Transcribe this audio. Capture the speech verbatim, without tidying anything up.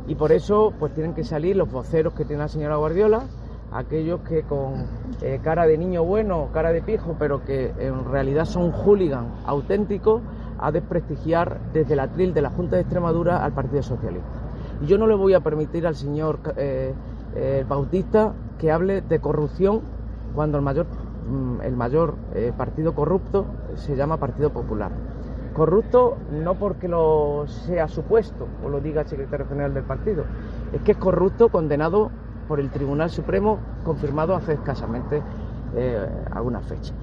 Y por eso pues tienen que salir los voceros que tiene la señora Guardiola, aquellos que con eh, cara de niño bueno, cara de pijo, pero que en realidad son hooligan auténticos, a desprestigiar desde el atril de la Junta de Extremadura al Partido Socialista. Y yo no le voy a permitir al señor eh, eh, Bautista que hable de corrupción cuando el mayor, el mayor eh, partido corrupto se llama Partido Popular. Corrupto no porque lo sea supuesto o lo diga el secretario general del partido, es que es corrupto condenado por el Tribunal Supremo, confirmado hace escasamente eh, alguna fecha.